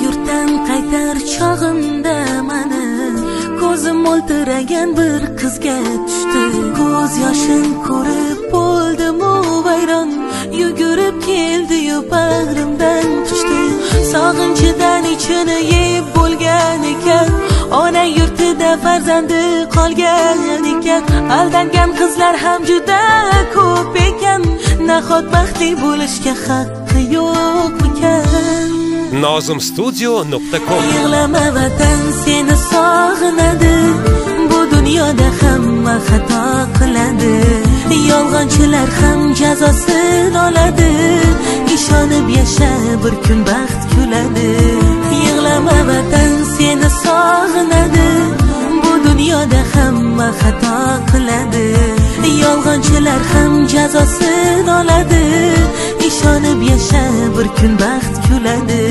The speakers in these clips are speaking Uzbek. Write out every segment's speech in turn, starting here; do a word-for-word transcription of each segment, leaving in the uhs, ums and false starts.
yurtdan qaytar chog'imda mani ko'zim mo'ltiragan bir qizga tushdi. Ko'z yoshim ko'rib bo'ldim-u vayron, yugurib keldi-yu bag'rimdan quchdi. Sog'inchidan ichini yeb bo'lgan ekan, ona yurtida farzandi qolgan ekan. Aldangan qizlar ham juda ko'p ekan, nahot baxtli bo'lishga haqqi yo'qmikan? nozim studio nuqta com. Yig'lama vatan, seni sog'inadi, bu dunyoda hamma xato qiladi. Yolg'onchilar ham jazosini oladi, ishonib yasha, bir kun baxt kuladi. Yig'lama vatan, seni sog'inadi, bu dunyoda hamma xato qiladi. Yolg'onchilar ham jazosini oladi, ishonib yasha, bir kun baxt kuladi.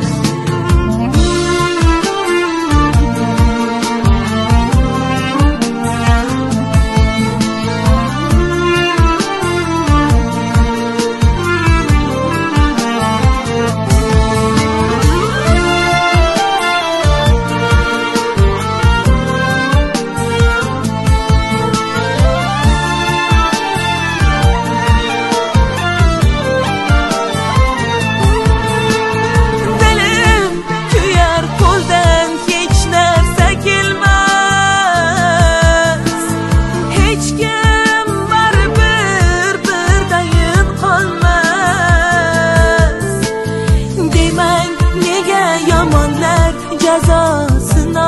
Jazosini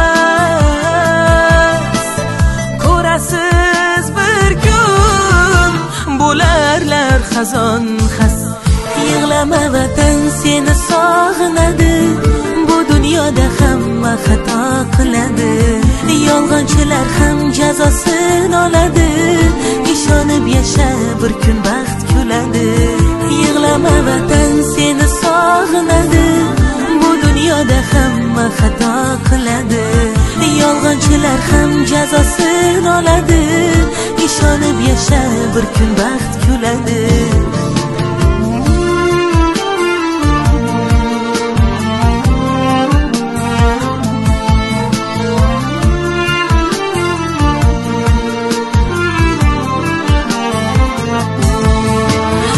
olmas, ko'rasiz bir kun bo'larlar xazon xas. Yig'lama vatan, seni sog'inadi, bu dunyoda hamma xato qiladi. Yolg'onchilar ham jazosini oladi, ishonib yasha, bir kun baxt kuladi. Yig'lama vatan, seni sog'inadi, bu dunyoda hamma xato qiladi. Yolg'onchilar ham jazosini oladi, ishonib yasha, bir kun baxt kuladi.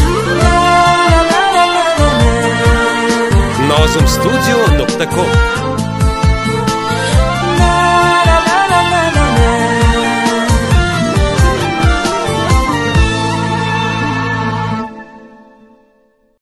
nozim studio nuqta com.